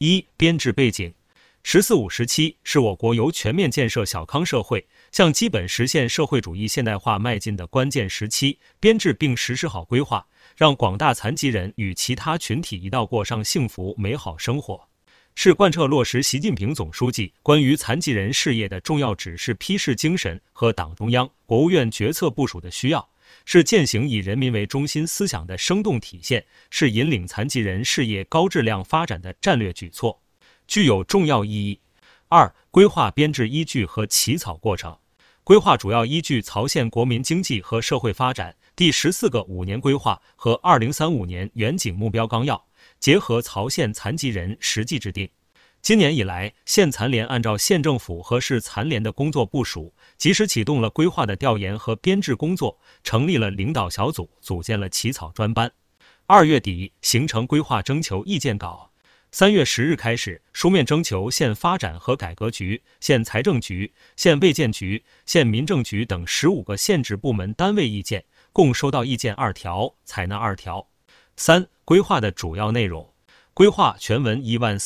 一、编制背景。“十四五”时期是我国由全面建设小康社会向基本实现社会主义现代化迈进的关键时期，编制并实施好规划，让广大残疾人与其他群体一道过上幸福美好生活，是贯彻落实习近平总书记关于残疾人事业的重要指示批示精神和党中央、国务院决策部署的需要，是践行以人民为中心思想的生动体现，是引领残疾人事业高质量发展的战略举措，具有重要意义。二、规划编制依据和起草过程。规划主要依据曹县国民经济和社会发展第14个5年规划和2035年远景目标纲要，结合曹县残疾人实际制定。今年以来，县残联按照县政府和市残联的工作部署，及时启动了规划的调研和编制工作，成立了领导小组，组建了起草专班。2月底形成规划征求意见稿。3月10日开始书面征求县发展和改革局、县财政局、县卫健局、县民政局等15个县直部门单位意见，共收到意见2条，采纳2条。3、规划的主要内容。规划全文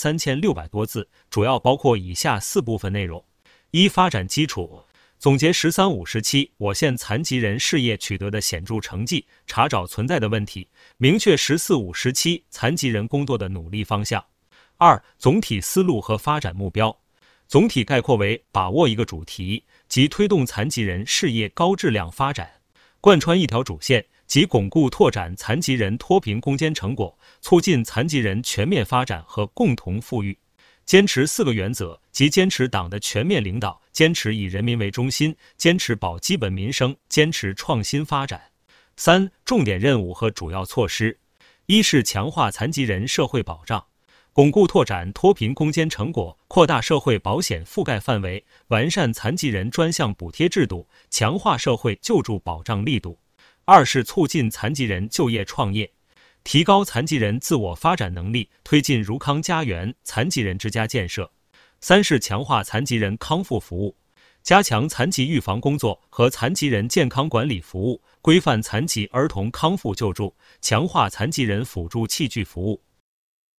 13600多字，主要包括以下4部分内容：一、发展基础。总结“十三五”时期我县残疾人事业取得的显著成绩，查找存在的问题，明确“十四五”时期残疾人工作的努力方向。二、总体思路和发展目标。总体概括为把握一个主题，即推动残疾人事业高质量发展，贯穿一条主线，即巩固拓展残疾人脱贫攻坚成果，促进残疾人全面发展和共同富裕。坚持4个原则，即坚持党的全面领导，坚持以人民为中心，坚持保基本民生，坚持创新发展。3、重点任务和主要措施。一是强化残疾人社会保障，巩固拓展脱贫攻坚成果，扩大社会保险覆盖范围，完善残疾人专项补贴制度，强化社会救助保障力度。二是促进残疾人就业创业，提高残疾人自我发展能力，推进如康家园、残疾人之家建设。三是强化残疾人康复服务，加强残疾预防工作和残疾人健康管理服务，规范残疾儿童康复救助，强化残疾人辅助器具服务。